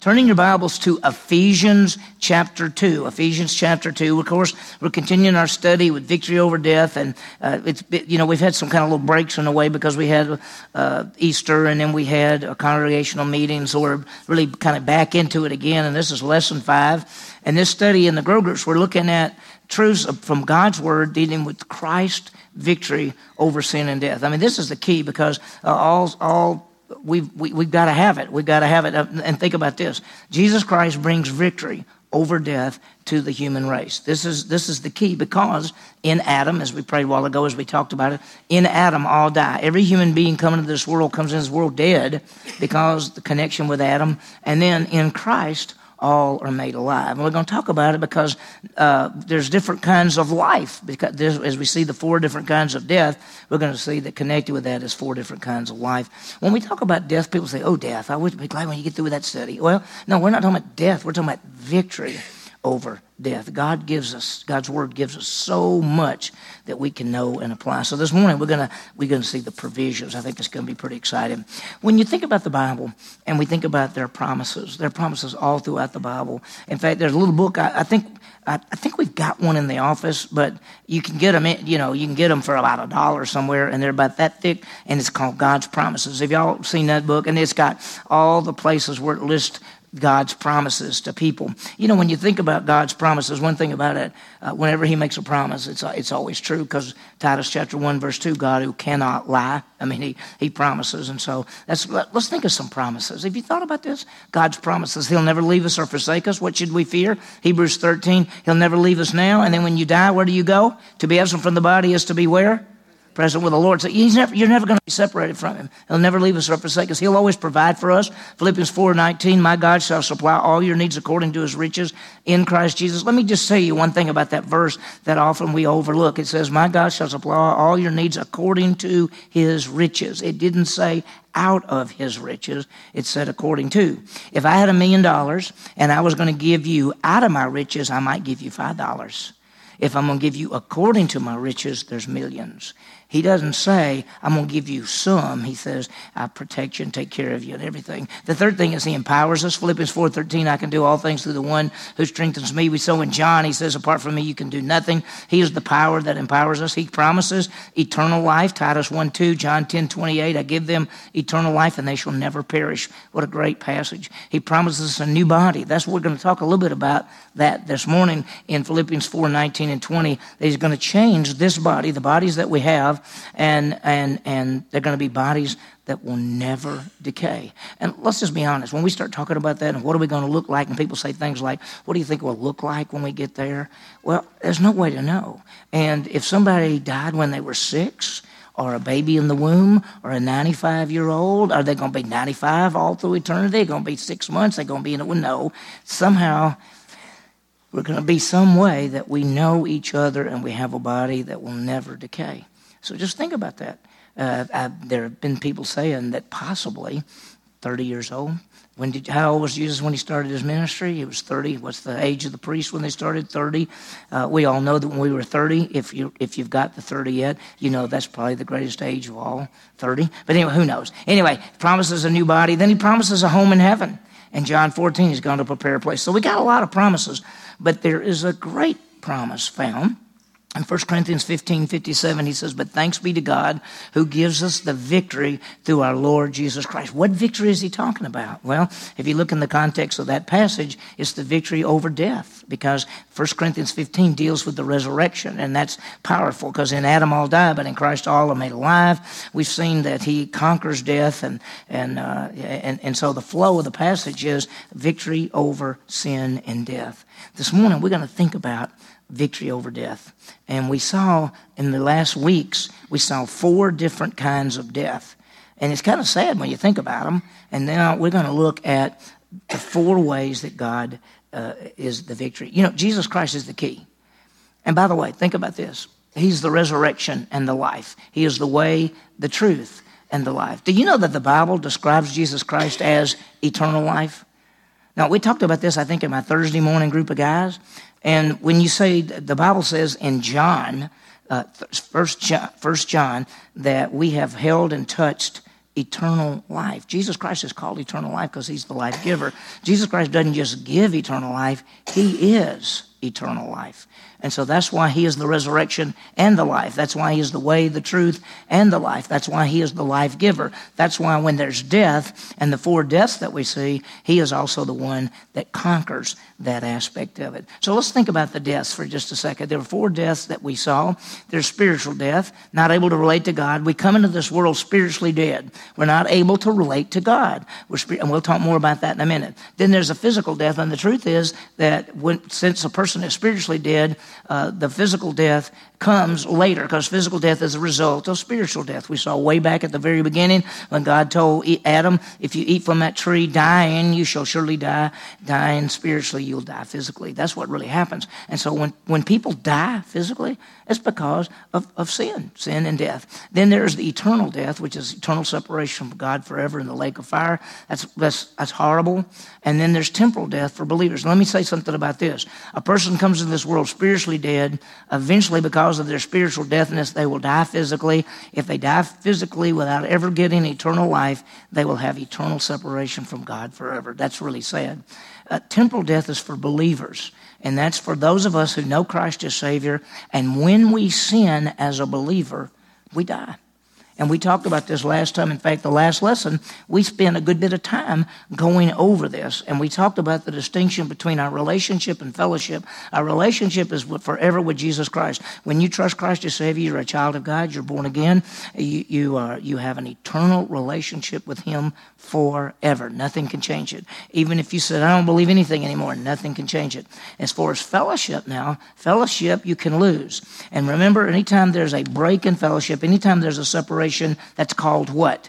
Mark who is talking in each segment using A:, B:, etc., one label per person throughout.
A: Turning your Bibles to Ephesians chapter 2. Ephesians chapter 2. Of course, we're continuing our study with victory over death, and we've had some kind of little breaks in the way because we had Easter, and then we had a congregational meeting, so we're really kind of back into it again, and this is lesson 5. And this study in the Grow Groups, we're looking at truths from God's Word dealing with Christ's victory over sin and death. I mean, this is the key because We've got to have it. We've got to have it. And think about this. Jesus Christ brings victory over death to the human race. This is the key because in Adam, as we prayed a while ago, as we talked about it, in Adam all die. Every human being coming into this world comes into this world dead because the connection with Adam. And then in Christ, all are made alive. And we're going to talk about it because there's different kinds of life. Because as we see the 4 different kinds of death, we're going to see that connected with that is 4 different kinds of life. When we talk about death, people say, oh, death, I would be glad when you get through with that study. Well, no, we're not talking about death. We're talking about victory over death. God's Word gives us so much that we can know and apply. So this morning we're gonna see the provisions. I think it's going to be pretty exciting. When you think about the Bible and we think about their promises all throughout the Bible. In fact, there's a little book. I think we've got one in the office, but you can get them. You can get them for about $1 somewhere, and they're about that thick. And it's called God's Promises. Have y'all seen that book? And it's got all the places where it lists God's promises to people. You know, when you think about God's promises, one thing about it, whenever he makes a promise, it's always true because Titus chapter 1, verse 2, God who cannot lie. I mean, he promises. And so let's think of some promises. Have you thought about this? God's promises. He'll never leave us or forsake us. What should we fear? Hebrews 13, he'll never leave us now. And then when you die, where do you go? To be absent from the body is to be where? Present with the Lord. So you're never going to be separated from him. He'll never leave us or forsake us. He'll always provide for us. Philippians 4:19, my God shall supply all your needs according to his riches in Christ Jesus. Let me just say you one thing about that verse that often we overlook. It says, my God shall supply all your needs according to his riches. It didn't say out of his riches. It said according to. If I had $1 million and I was going to give you out of my riches, I might give you $5. If I'm going to give you according to my riches, there's millions. He doesn't say, I'm going to give you some. He says, I protect you and take care of you and everything. The third thing is he empowers us. Philippians 4:13, I can do all things through the one who strengthens me. We saw in John, he says, apart from me, you can do nothing. He is the power that empowers us. He promises eternal life. Titus 1:2, John 10:28, I give them eternal life and they shall never perish. What a great passage. He promises us a new body. That's what we're going to talk a little bit about that this morning in Philippians 4:19 and 20. That he's going to change this body, the bodies that we have, and they're going to be bodies that will never decay. And let's just be honest, when we start talking about that and what are we going to look like, and people say things like, what do you think it will look like when we get there? Well, there's no way to know. And if somebody died when they were 6, or a baby in the womb, or a 95-year-old, are they going to be 95 all through eternity? They're going to be 6 months, they're going to be in it. Well, no. Somehow, we're going to be some way that we know each other and we have a body that will never decay. So just think about that. There have been people saying that possibly 30 years old. How old was Jesus when he started his ministry? He was 30. What's the age of the priest when they started? 30. We all know that when we were 30, if you've got the 30 yet, you know that's probably the greatest age of all, 30. But anyway, who knows? Anyway, promises a new body. Then he promises a home in heaven. In John 14, he's going to prepare a place. So we got a lot of promises, but there is a great promise found. In 1 Corinthians 15:57, he says, but thanks be to God who gives us the victory through our Lord Jesus Christ. What victory is he talking about? Well, if you look in the context of that passage, it's the victory over death, because 1 Corinthians 15 deals with the resurrection, and that's powerful because in Adam all die, but in Christ all are made alive. We've seen that he conquers death, and so the flow of the passage is victory over sin and death. This morning, we're going to think about victory over death. And we saw in the last weeks, we saw 4 different kinds of death. And it's kind of sad when you think about them. And now we're going to look at the 4 ways that God is the victory. You know, Jesus Christ is the key. And by the way, think about this. He's the resurrection and the life. He is the way, the truth, and the life. Do you know that the Bible describes Jesus Christ as eternal life? Now, we talked about this, I think, in my Thursday morning group of guys. And when you say, the Bible says in John, 1 John, that we have held and touched eternal life. Jesus Christ is called eternal life because he's the life giver. Jesus Christ doesn't just give eternal life, he is eternal life. And so that's why he is the resurrection and the life. That's why he is the way, the truth, and the life. That's why he is the life giver. That's why when there's death and the 4 deaths that we see, he is also the one that conquers that aspect of it. So let's think about the deaths for just a second. There were 4 deaths that we saw. There's spiritual death, not able to relate to God. We come into this world spiritually dead. We're not able to relate to God. And we'll talk more about that in a minute. Then there's a physical death, and the truth is that since a person is spiritually dead, the physical death comes later, because physical death is a result of spiritual death. We saw way back at the very beginning when God told Adam, if you eat from that tree, dying, you shall surely die. Dying spiritually, you'll die physically. That's what really happens. And so when people die physically, it's because of sin and death. Then there's the eternal death, which is eternal separation from God forever in the lake of fire. That's horrible. And then there's temporal death for believers. Let me say something about this. A person comes into this world spiritually dead. Eventually, because of their spiritual deafness, they will die physically. If they die physically without ever getting eternal life, they will have eternal separation from God forever. That's really sad. Temporal death is for believers, and that's for those of us who know Christ as Savior, and when we sin as a believer, we die. And we talked about this last time. In fact, the last lesson, we spent a good bit of time going over this. And we talked about the distinction between our relationship and fellowship. Our relationship is forever with Jesus Christ. When you trust Christ as Savior, you're a child of God, you're born again. You have an eternal relationship with him forever. Nothing can change it. Even if you said, I don't believe anything anymore, nothing can change it. As far as fellowship now, fellowship you can lose. And remember, anytime there's a break in fellowship, anytime there's a separation, that's called what?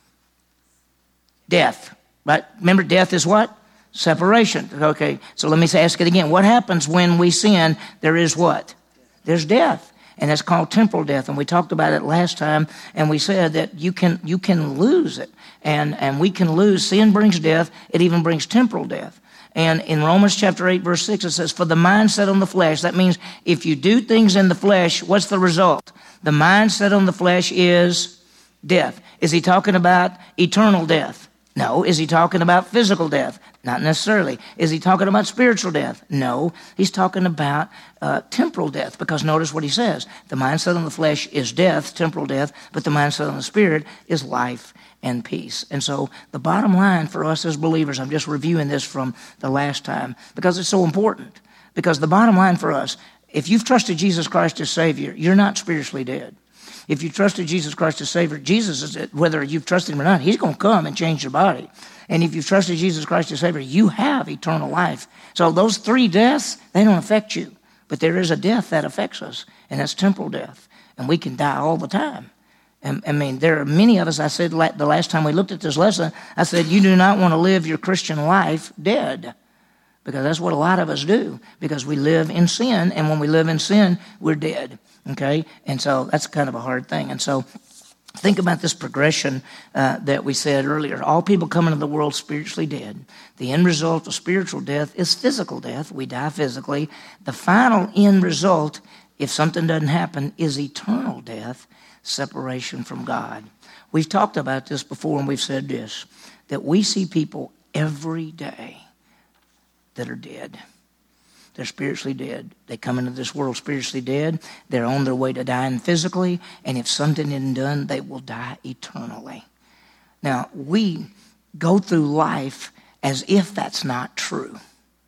A: Death. Right? Remember, death is what? Separation. Okay, so let me ask it again. What happens when we sin? There is what? There's death. And that's called temporal death. And we talked about it last time, and we said that you can lose it. And we can lose. Sin brings death. It even brings temporal death. And in Romans chapter 8, verse 6, it says, for the mind set on the flesh. That means if you do things in the flesh, what's the result? The mind set on the flesh is death. Is he talking about eternal death? No. Is he talking about physical death? Not necessarily. Is he talking about spiritual death? No. He's talking about temporal death, because notice what he says. The mind set on the flesh is death, temporal death, but the mind set on the spirit is life and peace. And so the bottom line for us as believers, I'm just reviewing this from the last time because it's so important. Because the bottom line for us, if you've trusted Jesus Christ as Savior, you're not spiritually dead. If you trusted Jesus Christ as Savior, Jesus is, whether you've trusted him or not, he's going to come and change your body. And if you've trusted Jesus Christ as Savior, you have eternal life. So those 3 deaths, they don't affect you. But there is a death that affects us, and that's temporal death. And we can die all the time. I mean, there are many of us, I said the last time we looked at this lesson, I said, you do not want to live your Christian life dead. Because that's what a lot of us do. Because we live in sin, and when we live in sin, we're dead. Okay? And so that's kind of a hard thing. And so think about this progression that we said earlier. All people come into the world spiritually dead. The end result of spiritual death is physical death. We die physically. The final end result, if something doesn't happen, is eternal death, separation from God. We've talked about this before, and we've said this, that we see people every day that are dead. They're spiritually dead. They come into this world spiritually dead. They're on their way to dying physically, and if something isn't done, they will die eternally. Now, we go through life as if that's not true.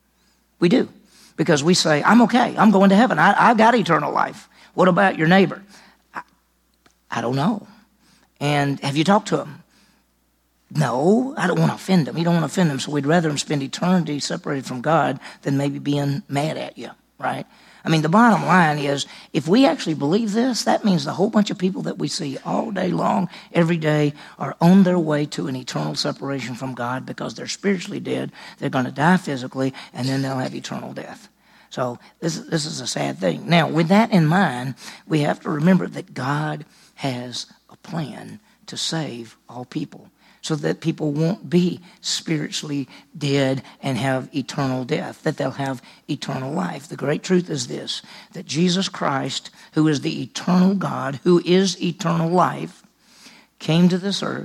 A: We do, because we say, I'm okay. I'm going to heaven. I got eternal life. What about your neighbor? I don't know. And have you talked to him? No, I don't want to offend him. You don't want to offend him, so we'd rather him spend eternity separated from God than maybe being mad at you, right? I mean, the bottom line is, if we actually believe this, that means the whole bunch of people that we see all day long, every day, are on their way to an eternal separation from God because they're spiritually dead. They're going to die physically, and then they'll have eternal death. So this is a sad thing. Now, with that in mind, we have to remember that God has a plan to save all people, so that people won't be spiritually dead and have eternal death, that they'll have eternal life. The great truth is this, that Jesus Christ, who is the eternal God, who is eternal life, came to this earth,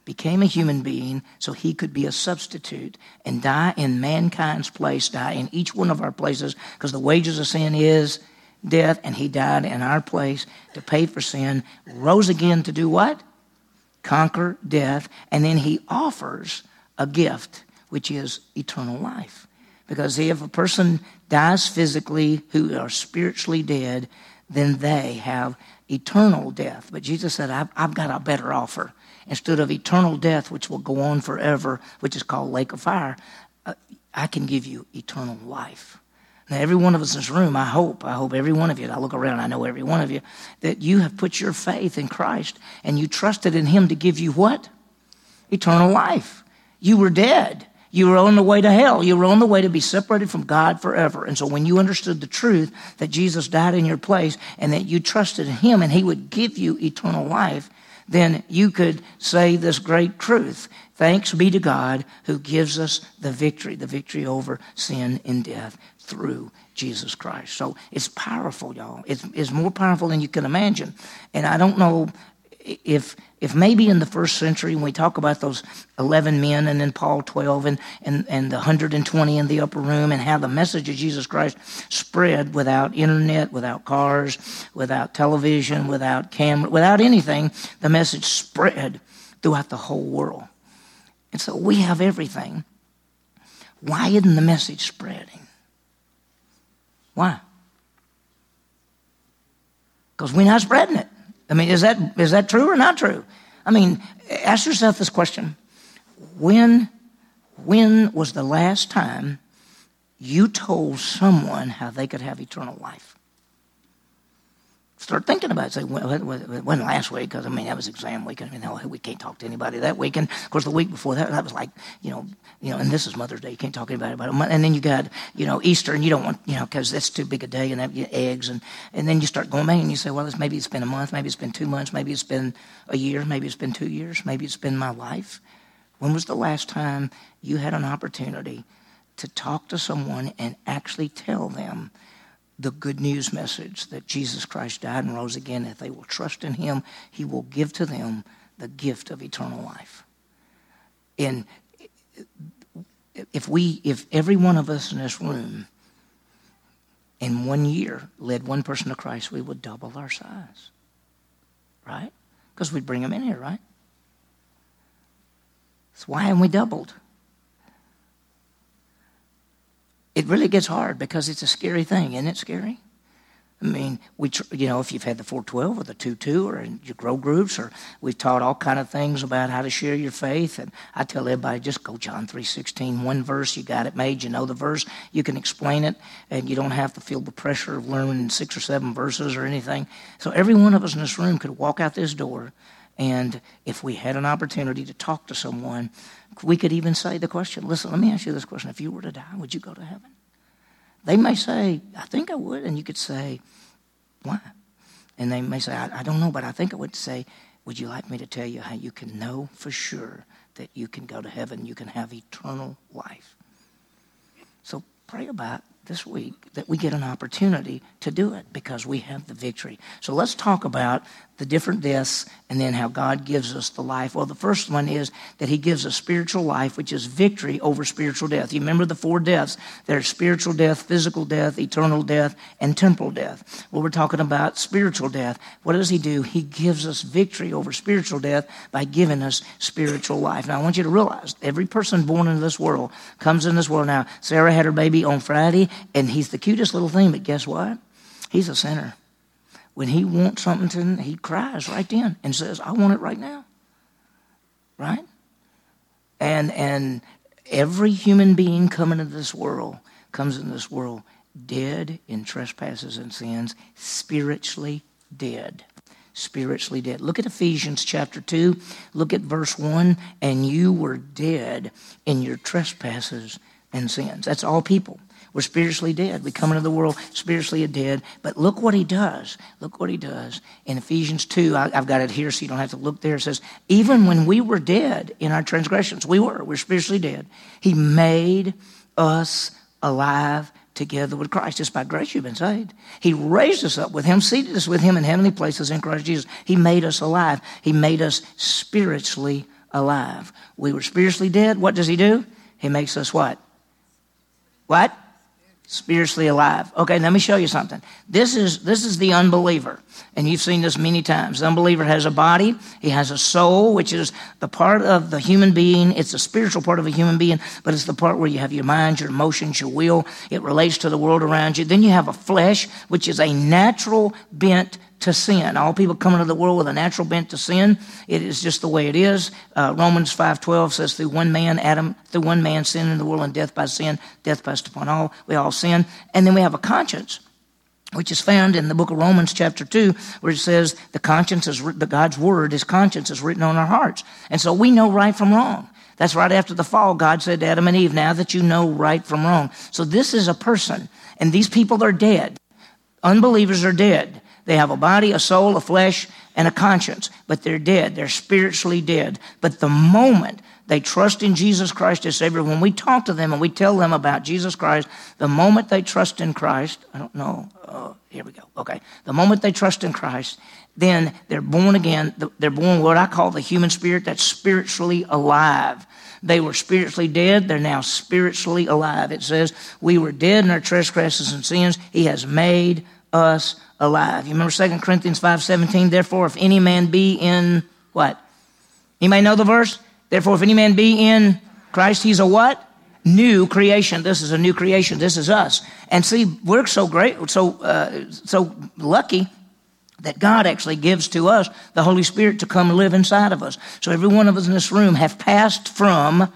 A: became a human being so he could be a substitute and die in mankind's place, die in each one of our places, because the wages of sin is death, and he died in our place to pay for sin, rose again to do what? Conquer death, and then he offers a gift, which is eternal life. Because if a person dies physically who are spiritually dead, then they have eternal death. But Jesus said, I've got a better offer. Instead of eternal death, which will go on forever, which is called lake of fire, I can give you eternal life. Now, every one of us in this room, I hope every one of you, I look around, I know every one of you, that you have put your faith in Christ and you trusted in him to give you what? Eternal life. You were dead. You were on the way to hell. You were on the way to be separated from God forever. And so when you understood the truth that Jesus died in your place and that you trusted in him and he would give you eternal life, then you could say this great truth. Thanks be to God who gives us the victory over sin and death through Jesus Christ. So it's powerful, y'all. It's more powerful than you can imagine. And I don't know if maybe in the first century, when we talk about those 11 men and then Paul 12 and the 120 in the upper room and how the message of Jesus Christ spread without internet, without cars, without television, without camera, without anything, the message spread throughout the whole world. And so we have everything. Why isn't the message spreading? Why? Because we're not spreading it. I mean, is that true or not true? I mean, ask yourself this question. When was the last time you told someone how they could have eternal life? Start thinking about it. Say, well, it wasn't last week because, I mean, that was exam week. I mean, we can't talk to anybody that week. And, of course, the week before that was like, and this is Mother's Day. You can't talk to anybody about it. And then you got, Easter, and you don't want, because that's too big a day, and have eggs. And then you start going back and you say, well, maybe it's been a month, maybe it's been 2 months, maybe it's been a year, maybe it's been 2 years, maybe it's been my life. When was the last time you had an opportunity to talk to someone and actually tell them the good news message that Jesus Christ died and rose again? If they will trust in him, he will give to them the gift of eternal life. And if every one of us in this room in 1 year led one person to Christ, we would double our size, right? Because we'd bring them in here, right? So why haven't we doubled? It really gets hard because it's a scary thing. Isn't it scary? I mean, if you've had the 412 or the 2:2 or in your grow groups, or we've taught all kind of things about how to share your faith. And I tell everybody, just go John 3:16, one verse, you got it made, you know the verse, you can explain it, and you don't have to feel the pressure of learning 6 or 7 verses or anything. So every one of us in this room could walk out this door, and if we had an opportunity to talk to someone, we could even say the question, listen, let me ask you this question. If you were to die, would you go to heaven? They may say, I think I would. And you could say, why? And they may say, I don't know, but I think I would say, would you like me to tell you how you can know for sure that you can go to heaven, you can have eternal life? So pray about this week that we get an opportunity to do it because we have the victory. So let's talk about the different deaths and then how God gives us the life. Well, the first one is that he gives us spiritual life, which is victory over spiritual death. You remember the 4 deaths. There's spiritual death, physical death, eternal death, and temporal death. Well, we're talking about spiritual death. What does he do? He gives us victory over spiritual death by giving us spiritual life. Now, I want you to realize every person born into this world comes in this world. Now, Sarah had her baby on Friday, and he's the cutest little thing, but guess what? He's a sinner. When he wants something, he cries right then and says, I want it right now. Right? And every human being coming into this world comes into this world dead in trespasses and sins, spiritually dead. Spiritually dead. Look at Ephesians chapter 2. Look at verse 1. And you were dead in your trespasses and sins. That's all people. We're spiritually dead. We come into the world spiritually dead. But look what he does. Look what he does. In Ephesians 2, I've got it here so you don't have to look there. It says, even when we were dead in our transgressions, we're spiritually dead. He made us alive together with Christ. It's by grace you've been saved. He raised us up with him, seated us with him in heavenly places in Christ Jesus. He made us alive. He made us spiritually alive. We were spiritually dead. What does he do? He makes us what? What? Spiritually alive. Okay, let me show you something. This is the unbeliever. And you've seen this many times. The unbeliever has a body. He has a soul, which is the part of the human being. It's a spiritual part of a human being, but it's the part where you have your mind, your emotions, your will. It relates to the world around you. Then you have a flesh, which is a natural bent to sin. All people come into the world with a natural bent to sin. It is just the way it is. Romans 5:12 says, through one man, Adam, through one man sin in the world, and death by sin, death passed upon all. We all sin. And then we have a conscience, which is found in the book of Romans chapter 2, where it says the conscience is God's word, his conscience is written on our hearts. And so we know right from wrong. That's right after the fall. God said to Adam and Eve, now that you know right from wrong. So this is a person, and these people are dead. Unbelievers are dead. They have a body, a soul, a flesh, and a conscience, but they're dead. They're spiritually dead. But the moment they trust in Jesus Christ as Savior, when we talk to them and we tell them about Jesus Christ, the moment they trust in Christ, I don't know, here we go, okay. The moment they trust in Christ, then they're born again. They're born what I call the human spirit that's spiritually alive. They were spiritually dead. They're now spiritually alive. It says, we were dead in our trespasses and sins. He has made us alive. You remember 2 Corinthians 5:17? Therefore, if any man be in what? Anybody know the verse? Therefore, if any man be in Christ, he's a what? New creation. This is a new creation. This is us. And see, we're so great, so lucky that God actually gives to us the Holy Spirit to come live inside of us. So every one of us in this room have passed from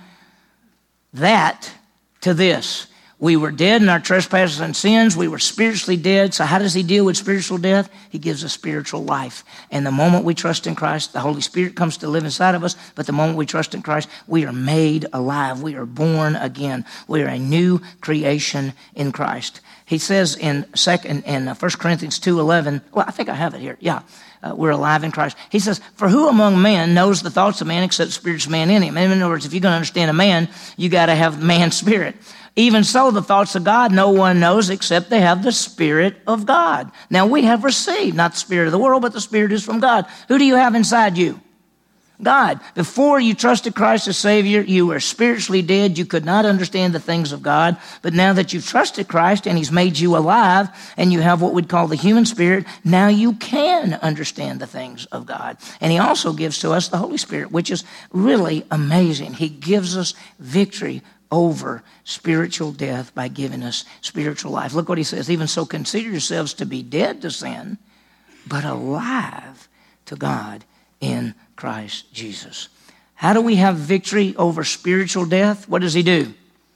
A: that to this. We were dead in our trespasses and sins. We were spiritually dead. So how does he deal with spiritual death? He gives us spiritual life. And the moment we trust in Christ, the Holy Spirit comes to live inside of us. But the moment we trust in Christ, we are made alive. We are born again. We are a new creation in Christ. He says in 1 Corinthians 2:11, well, I think I have it here. Yeah. We're alive in Christ. He says, for who among men knows the thoughts of man except the spiritual man in him? In other words, if you're going to understand a man, you got to have man's spirit. Even so, the thoughts of God no one knows except they have the Spirit of God. Now, we have received, not the spirit of the world, but the Spirit is from God. Who do you have inside you? God. Before you trusted Christ as Savior, you were spiritually dead. You could not understand the things of God. But now that you've trusted Christ and he's made you alive and you have what we'd call the human spirit, now you can understand the things of God. And he also gives to us the Holy Spirit, which is really amazing. He gives us victory over spiritual death by giving us spiritual life. Look what he says. Even so, consider yourselves to be dead to sin, but alive to God in Christ Jesus. How do we have victory over spiritual death? What does he do?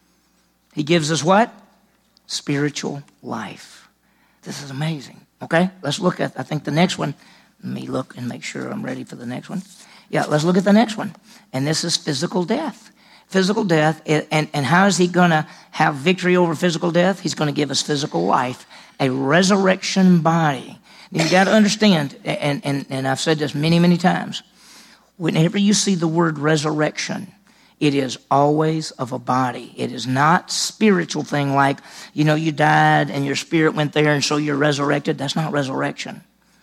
A: He gives us what? Spiritual life. This is amazing. Okay, let's look at, I think, the next one. Let me look and make sure I'm ready for the next one. Yeah, let's look at the next one. And this is physical death. Physical death, and how is he going to have victory over physical death? He's going to give us physical life, a resurrection body. You've got to understand, and I've said this many, many times, whenever you see the word resurrection, it is always of a body. It is not spiritual thing like, you died and your spirit went there and so you're resurrected. That's not resurrection.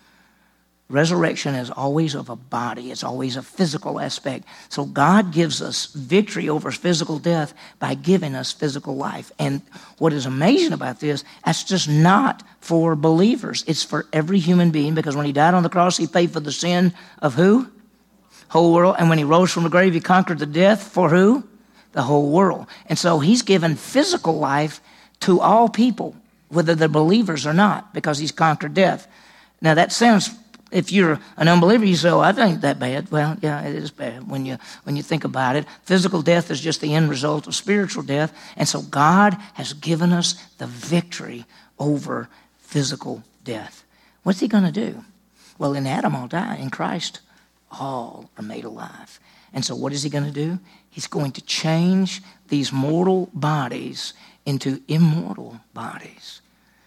A: Resurrection is always of a body. It's always a physical aspect. So God gives us victory over physical death by giving us physical life. And what is amazing about this, that's just not for believers. It's for every human being, because when he died on the cross, he paid for the sin of who? Whole world. And when he rose from the grave, he conquered the death for who? The whole world. And so he's given physical life to all people, whether they're believers or not, because he's conquered death. Now that sounds, if you're an unbeliever, you say, oh, I ain't that bad. Well, yeah, it is bad when you think about it. Physical death is just the end result of spiritual death. And so God has given us the victory over physical death. What's he going to do? Well, in Adam all die. In Christ, all are made alive. And so what is he going to do? He's going to change these mortal bodies into immortal bodies.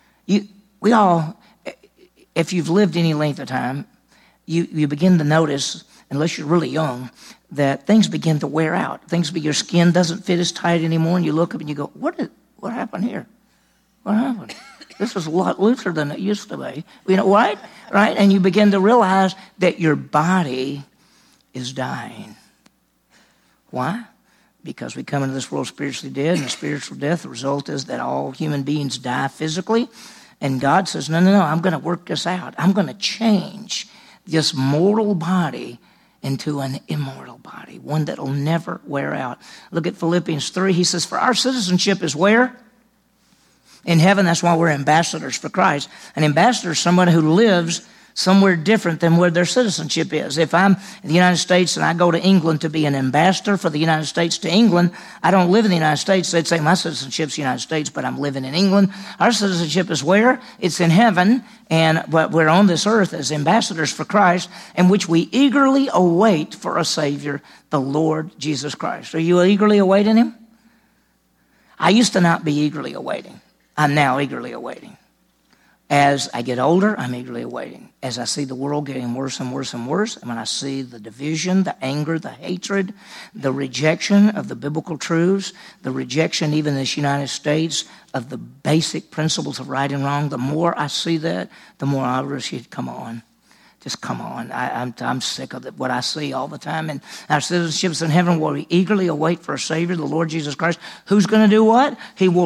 A: We all, if you've lived any length of time, you begin to notice, unless you're really young, that things begin to wear out. Your skin doesn't fit as tight anymore, and you look up and you go, what happened here? What happened? This is a lot looser than it used to be. Right? And you begin to realize that your body is dying. Why? Because we come into this world spiritually dead, and the spiritual death, the result is that all human beings die physically. And God says, no, I'm going to work this out. I'm going to change this mortal body into an immortal body, one that will never wear out. Look at Philippians 3. He says, for our citizenship is where? In heaven. That's why we're ambassadors for Christ. An ambassador is somebody who lives somewhere different than where their citizenship is. If I'm in the United States and I go to England to be an ambassador for the United States to England, I don't live in the United States. They'd say my citizenship's the United States, but I'm living in England. Our citizenship is where? It's in heaven, and we're on this earth as ambassadors for Christ, in which we eagerly await for a Savior, the Lord Jesus Christ. Are you eagerly awaiting Him? I used to not be eagerly awaiting. I'm now eagerly awaiting. As I get older, I'm eagerly awaiting. As I see the world getting worse and worse and worse, and when I see the division, the anger, the hatred, the rejection of the biblical truths, the rejection even in this United States of the basic principles of right and wrong, the more I see that, the more I wish, come on. Just come on. I'm sick of it, what I see all the time. And our citizenship's in heaven where we eagerly await for a Savior, the Lord Jesus Christ, who's going to do what? He will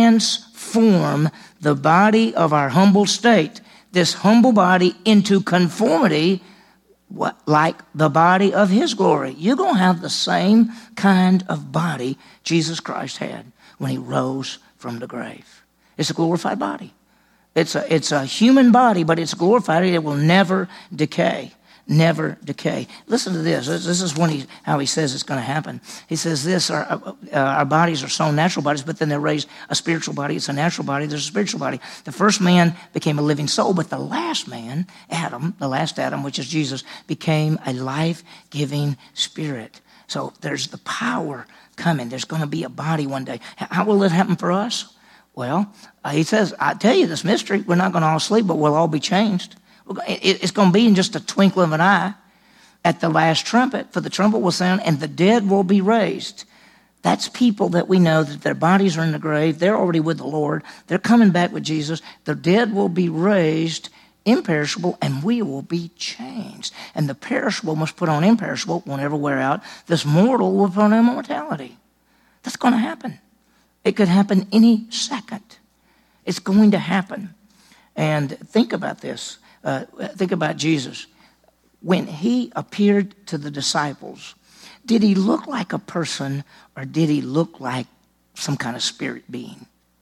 A: transform the body of our humble state, this humble body, into conformity like the body of His glory. You're going to have the same kind of body Jesus Christ had when He rose from the grave. It's a glorified body. It's a human body, but it's glorified. It will never decay. Never decay. Listen to this. This is how he says it's going to happen. He says this, our bodies are sown natural bodies, but then they're raised a spiritual body. It's a natural body. There's a spiritual body. The first man became a living soul, but the last man, Adam, the last Adam, which is Jesus, became a life-giving spirit. So there's the power coming. There's going to be a body one day. How will it happen for us? Well, he says, I tell you this mystery. We're not going to all sleep, but we'll all be changed. It's going to be in just a twinkle of an eye at the last trumpet, for the trumpet will sound and the dead will be raised. That's people that we know that their bodies are in the grave. They're already with the Lord. They're coming back with Jesus. The dead will be raised imperishable, and we will be changed. And the perishable must put on imperishable, won't ever wear out. This mortal will put on immortality. That's going to happen. It could happen any second. It's going to happen. And think about this. Think about Jesus. When He appeared to the disciples, did He look like a person or did He look like some kind of spirit being?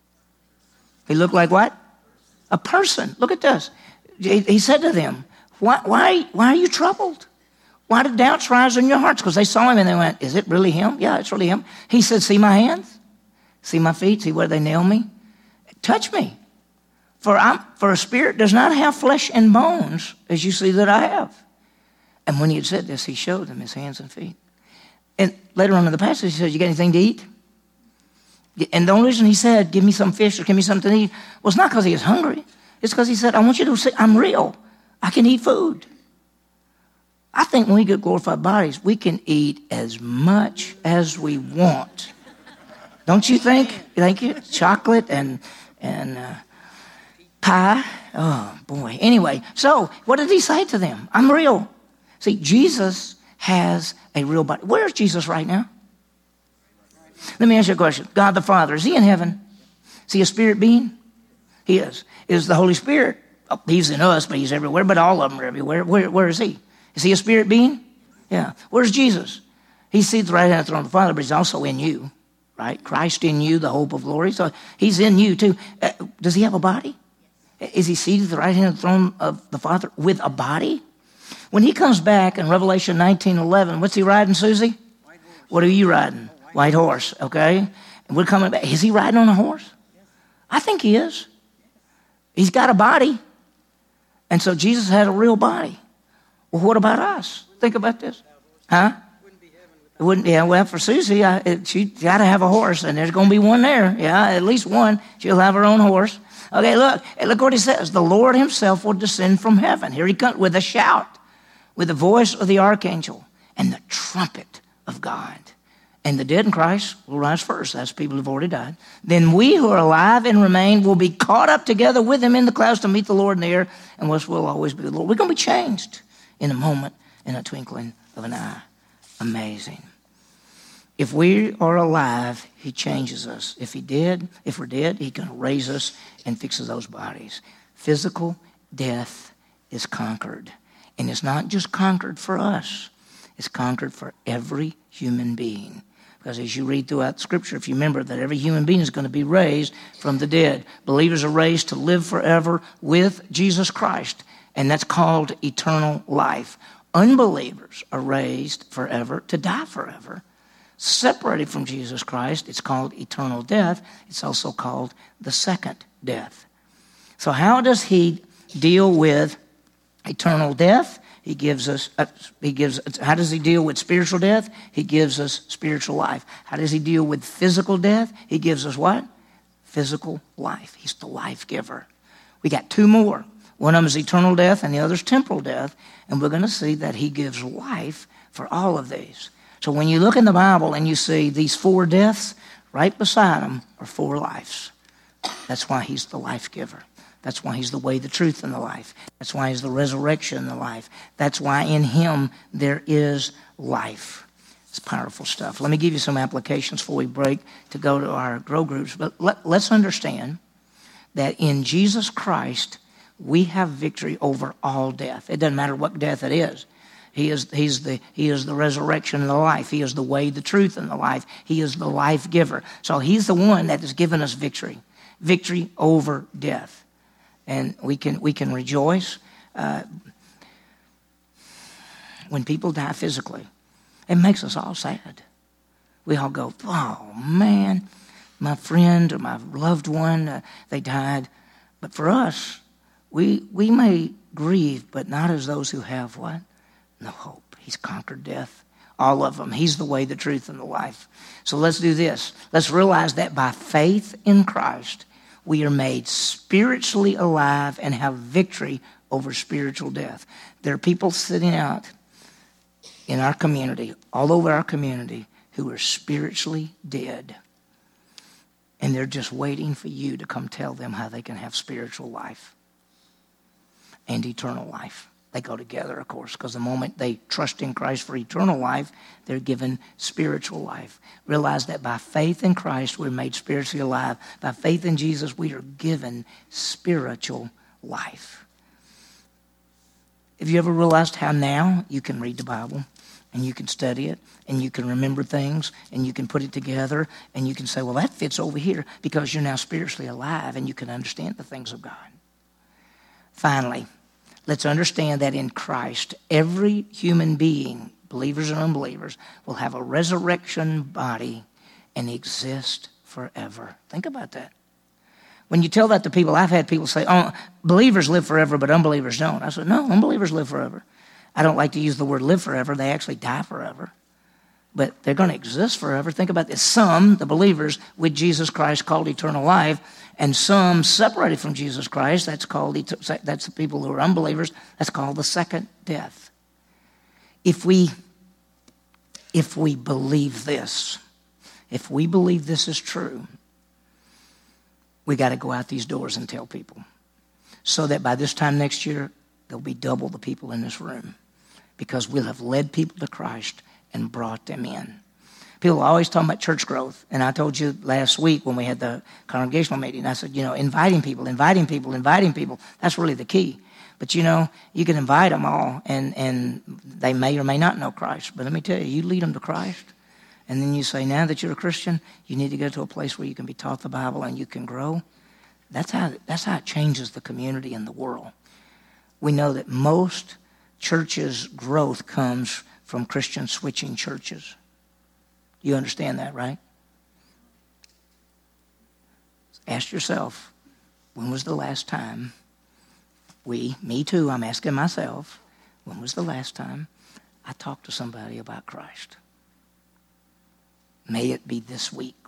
A: He looked like what? A person. Look at this. He said to them, why are you troubled? Why did doubts rise in your hearts? Because they saw Him and they went, is it really Him? Yeah, it's really Him. He said, see my hands? See my feet? See where they nail me? Touch me. For a spirit does not have flesh and bones, as you see that I have. And when He had said this, He showed them His hands and feet. And later on in the passage, He said, you got anything to eat? And the only reason He said, give me some fish or give me something to eat, was not because He was hungry. It's because He said, I want you to see, I'm real. I can eat food. I think when we get glorified bodies, we can eat as much as we want. Don't you think? Thank you. Chocolate and pie. Oh, boy. Anyway, so what did He say to them? I'm real. See, Jesus has a real body. Where's Jesus right now? Let me ask you a question. God the Father, is He in heaven? Is He a spirit being? He is. Is the Holy Spirit? Oh, He's in us, but He's everywhere, but all of them are everywhere. Where is He? Is He a spirit being? Yeah. Where's Jesus? He sees the right hand of the throne of the Father, but He's also in you. Right? Christ in you, the hope of glory. So He's in you too. Does He have a body? Is He seated at the right hand of the throne of the Father with a body? When He comes back in Revelation 19:11, what's He riding, Susie? What are you riding? White horse, okay? And we're coming back. Is He riding on a horse? I think He is. He's got a body. And so Jesus had a real body. Well, what about us? Think about this. Huh? It wouldn't, yeah, well, for Susie, she got to have a horse, and there's going to be one there. Yeah, at least one. She'll have her own horse. Okay, look what He says. The Lord Himself will descend from heaven. Here He comes with a shout, with the voice of the archangel, and the trumpet of God. And the dead in Christ will rise first. That's people who've already died. Then we who are alive and remain will be caught up together with Him in the clouds to meet the Lord in the air, and we'll always be with the Lord. We're going to be changed in a moment, in a twinkling of an eye. Amazing. If we are alive, he changes us. If we're dead, he can raise us and fixes those bodies. Physical death is conquered. And it's not just conquered for us. It's conquered for every human being. Because as you read throughout Scripture, if you remember that every human being is going to be raised from the dead. Believers are raised to live forever with Jesus Christ. And that's called eternal life. Unbelievers are raised forever to die forever. Separated from Jesus Christ, it's called eternal death. It's also called the second death. So how does he deal with eternal death? How does he deal with spiritual death? He gives us spiritual life. How does he deal with physical death? He gives us what? Physical life. He's the life giver. We got two more. One of them is eternal death and the other is temporal death. And we're going to see that he gives life for all of these. So when you look in the Bible and you see these 4 deaths, right beside them are 4 lives. That's why he's the life giver. That's why he's the way, the truth, and the life. That's why he's the resurrection and the life. That's why in him there is life. It's powerful stuff. Let me give you some applications before we break to go to our grow groups. But let's understand that in Jesus Christ, we have victory over all death. It doesn't matter what death it is. He is the resurrection and the life. He is the way, the truth, and the life. He is the life giver. So he's the one that has given us victory over death. And we can rejoice when people die physically. It makes us all sad. We all go, oh man, my friend or my loved one, they died. But for us, we may grieve, but not as those who have what? No hope. He's conquered death. All of them. He's the way, the truth, and the life. So let's do this. Let's realize that by faith in Christ, we are made spiritually alive and have victory over spiritual death. There are people sitting out in our community, all over our community, who are spiritually dead. And they're just waiting for you to come tell them how they can have spiritual life and eternal life. They go together, of course, because the moment they trust in Christ for eternal life, they're given spiritual life. Realize that by faith in Christ, we're made spiritually alive. By faith in Jesus, we are given spiritual life. Have you ever realized how now you can read the Bible and you can study it and you can remember things and you can put it together and you can say, well, that fits over here because you're now spiritually alive and you can understand the things of God. Finally, let's understand that in Christ, every human being, believers and unbelievers, will have a resurrection body and exist forever. Think about that. When you tell that to people, I've had people say, oh, believers live forever, but unbelievers don't. I said, no, unbelievers live forever. I don't like to use the word live forever. They actually die forever. But they're going to exist forever. Think about this. Some, the believers with Jesus Christ, called eternal life, and some separated from Jesus Christ, that's the people who are unbelievers, that's called the second death. If we believe this, if we believe this is true, we got to go out these doors and tell people so that by this time next year, there'll be double the people in this room because we'll have led people to Christ and brought them in. People are always talking about church growth. And I told you last week when we had the congregational meeting, I said, inviting people, that's really the key. But, you can invite them all, and they may or may not know Christ. But let me tell you, you lead them to Christ, and then you say, now that you're a Christian, you need to go to a place where you can be taught the Bible and you can grow. That's how it changes the community and the world. We know that most churches' growth comes from Christians switching churches. You understand that, right? Ask yourself, when was the last time me too, I'm asking myself, when was the last time I talked to somebody about Christ? May it be this week